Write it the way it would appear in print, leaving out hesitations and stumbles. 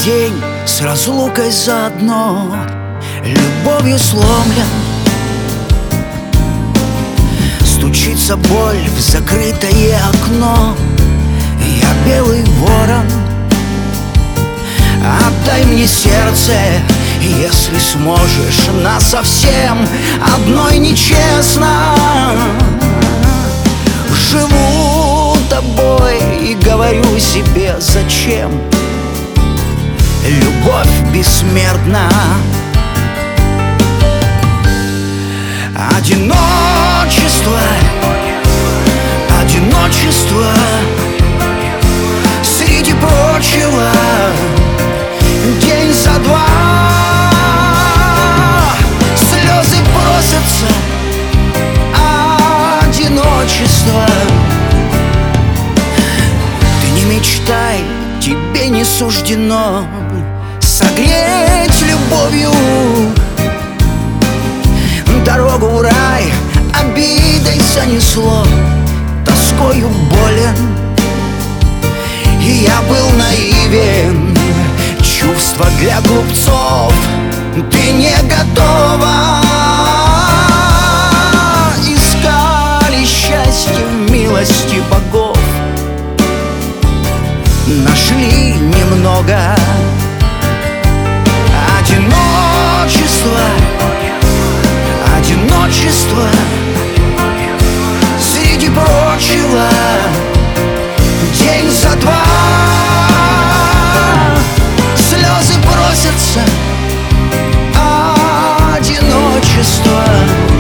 день с разлукой заодно, любовью сломлен. Стучится боль в закрытое окно. Я белый ворон, отдай мне сердце, если сможешь, насовсем. Одной нечестно живу тобой и говорю себе, зачем? Любовь бессмертна. Одиночество, одиночество, среди прочего, день за два слезы просятся. Одиночество. Ты не мечтай, тебе не суждено согреть любовью дорогу в рай. Обидой занесло, тоскою болен, и я был наивен. Чувства для глупцов ты не готова. Искали счастье в милости богов, нашли немного. Одиночество, одиночество, среди прочего, день за два слезы просятся. Одиночество.